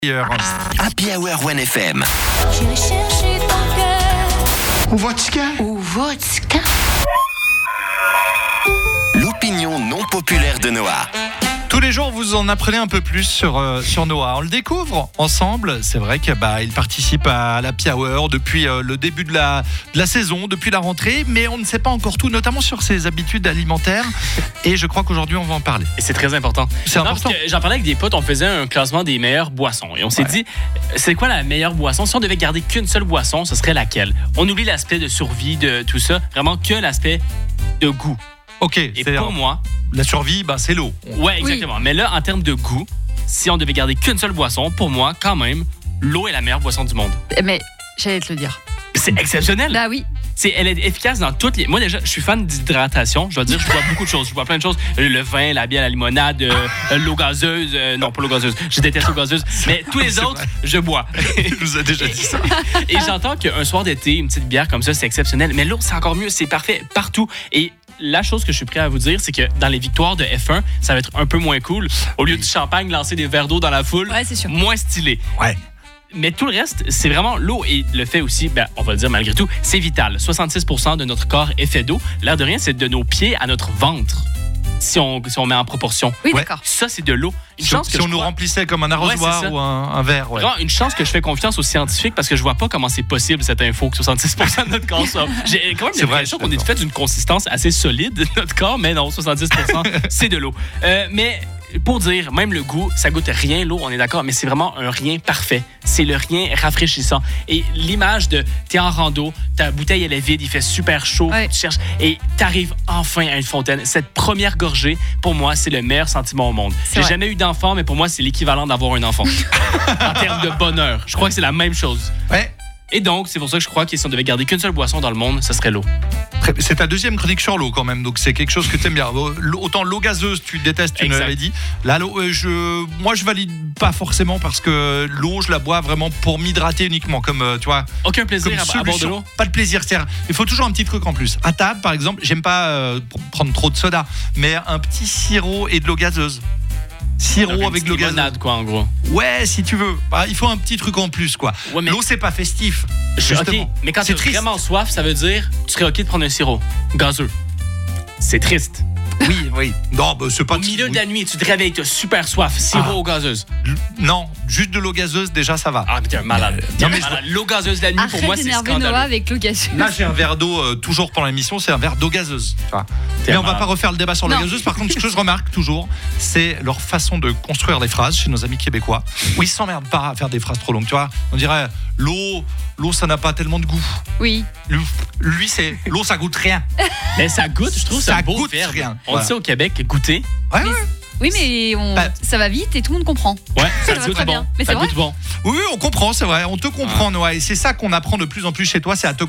Happy Hour 1FM. J'irai chercher ton cœur. Ou vodka. Ou vodka. L'opinion non populaire de Noah. Tous les jours, vous en apprenez un peu plus sur Noah. On le découvre ensemble. C'est vrai qu'il participe à l'Happy Hour depuis le début de la saison, depuis la rentrée, mais on ne sait pas encore tout, notamment sur ses habitudes alimentaires. Et je crois qu'aujourd'hui, on va en parler. Et c'est très important. C'est important. Parce que j'en parlais avec des potes, on faisait un classement des meilleures boissons. Et on s'est dit, c'est quoi la meilleure boisson? Si on devait garder qu'une seule boisson, ce serait laquelle? On oublie l'aspect de survie, de tout ça. Vraiment que l'aspect de goût. Ok. Et pour moi, la survie, c'est l'eau. ouais, exactement. Oui. Mais là, en termes de goût, si on devait garder qu'une seule boisson, pour moi, quand même, l'eau est la meilleure boisson du monde. Mais j'allais te le dire. C'est exceptionnel. Bah oui. Elle est efficace dans toutes les... Moi, déjà, je suis fan d'hydratation. Je dois dire, je bois beaucoup de choses. Je bois plein de choses. Le vin, la bière, la limonade, l'eau gazeuse. Non, pas l'eau gazeuse. Je déteste l'eau gazeuse. Mais tous les autres, je bois. Je vous ai déjà dit ça. Et j'entends qu'un soir d'été, une petite bière comme ça, c'est exceptionnel. Mais l'eau, c'est encore mieux. C'est parfait partout. Et la chose que je suis prêt à vous dire, c'est que dans les victoires de F1, ça va être un peu moins cool. Au lieu du champagne, lancer des verres d'eau dans la foule, Ouais, c'est sûr. moins stylé. Ouais. Mais tout le reste, c'est vraiment l'eau. Et le fait aussi, on va le dire malgré tout, c'est vital. 66% de notre corps est fait d'eau. L'air de rien, c'est de nos pieds à notre ventre. Si on met en proportion. Oui, Ouais. d'accord. Ça, c'est de l'eau. Une chance que Si on nous remplissait comme un arrosoir Ouais, c'est ça. ou un verre. Ouais. Vraiment, une chance que je fais confiance aux scientifiques parce que je vois pas comment c'est possible cette info que 66% de notre corps soit. J'ai quand même C'est vrai, l'impression je suis qu'on est fait d'une consistance assez solide de notre corps, mais non, 70% c'est de l'eau. Mais pour dire, même le goût, ça goûte rien l'eau, on est d'accord, mais c'est vraiment un rien parfait. C'est le rien rafraîchissant. Et l'image de t'es en rando, ta bouteille elle est vide, il fait super chaud, Ouais. tu cherches et t'arrives enfin à une fontaine. Cette première gorgée, pour moi, c'est le meilleur sentiment au monde. C'est J'ai vrai. jamais eu d'enfant, mais pour moi, c'est l'équivalent d'avoir un enfant. En termes de bonheur. Je crois que c'est la même chose. Ouais. Et donc, c'est pour ça que je crois que si on devait garder qu'une seule boisson dans le monde, ce serait l'eau. C'est ta deuxième chronique sur l'eau quand même, donc c'est quelque chose que tu aimes bien. Autant l'eau gazeuse, tu détestes, tu nous Exact. l'avais dit. Là, l'eau, moi je valide pas forcément parce que l'eau, je la bois vraiment pour m'hydrater uniquement, comme tu vois. Aucun plaisir Comme à boire de solution. l'eau? Pas de plaisir, c'est-à-dire, il faut toujours un petit truc en plus. À table, par exemple, j'aime pas prendre trop de soda, mais un petit sirop et de l'eau gazeuse. Sirop avec de l'eau gazeuse. limonade, quoi, en gros. Ouais, si tu veux. Il faut un petit truc en plus, quoi. Ouais, mais- L'eau, c'est pas festif. OK, Justement. mais quand C'est tu triste. vraiment soif, ça veut dire tu serais OK de prendre un sirop gazeux. C'est triste. Oui. Non, c'est pas Au milieu de la nuit, tu te réveilles, tu as super soif, sirop ou gazeuse. Non, juste de l'eau gazeuse, déjà, ça va. Ah, mais t'es un malade. T'es non, un mais malade. L'eau gazeuse la nuit, pour moi, Arrête c'est d'énerver scandaleux. Noah avec l'eau gazeuse. Là, j'ai un verre d'eau, toujours pendant l'émission, c'est un verre d'eau gazeuse. Tu vois. T'es Mais un on va malade. pas refaire le débat sur la Non. gazeuse. Par contre, ce que je remarque toujours, c'est leur façon de construire des phrases chez nos amis québécois, où ils s'emmerdent pas à faire des phrases trop longues. Tu vois, on dirait l'eau, ça n'a pas tellement de goût. Oui. Lui, c'est l'eau, ça goûte rien. Mais ça goûte, je trouve, c'est Ça un beau goûte verbe. rien. On Voilà. dit ça au Québec, goûter. Ouais. Oui, mais ça va vite et tout le monde comprend. Ouais, ça Ça va goûte très bon. bien. Mais Ça c'est vrai. goûte bon. Oui, on comprend, c'est vrai. On te comprend, Noah. Et c'est ça qu'on apprend de plus en plus chez toi, c'est à te